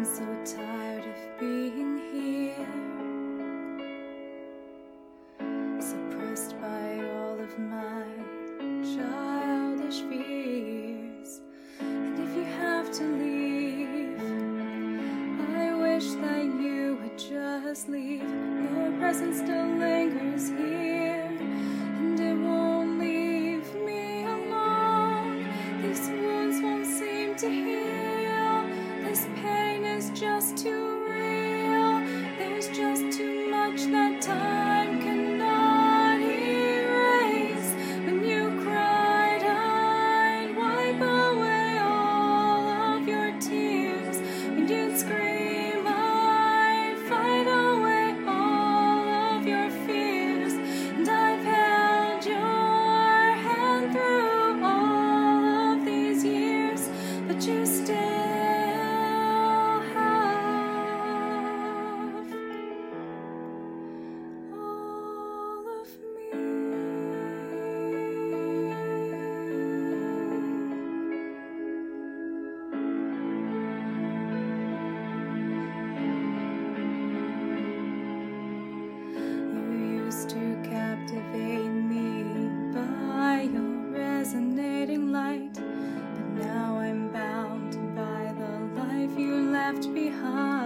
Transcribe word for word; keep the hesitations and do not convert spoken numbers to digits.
so tired of being here, suppressed by all of my childish fears. And if you have to leave, I wish that you would just leave. Your presence still lingers here, and it won't leave me alone. These wounds won't seem to heal. This pain is just too real. There's just too much that time cannot erase. When you cried, I'd wipe away all of your tears. When you'd scream, I'd fight away all of your fears. And I've held your hand through all of these years, but you still to captivate me by your resonating light, but now I'm bound by the life you left behind.